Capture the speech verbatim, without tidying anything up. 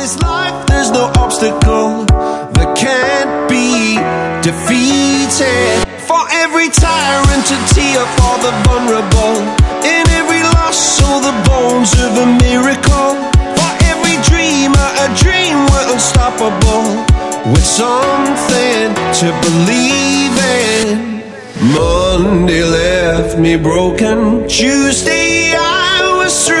this life there's no obstacle that can't be defeated. For every tyrant a tear for the vulnerable, in every loss all the bones of a miracle. For every dreamer a dream we're unstoppable, with something to believe in. Monday left me broken, Tuesday I was through.